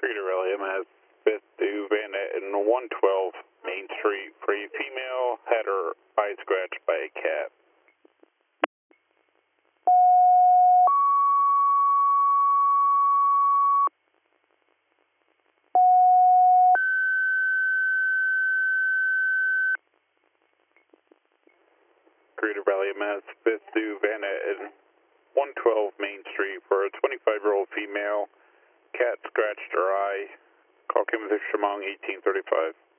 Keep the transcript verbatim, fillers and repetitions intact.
Creator L M S fifth to Van Etten, one twelve Main Street for a female, had her eye scratched by a cat. Creator Valley M S fifth to Van Etten, one twelve Main Street for a twenty-five-year-old female, cat scratched her eye. Call Kim Shimong eighteen thirty-five.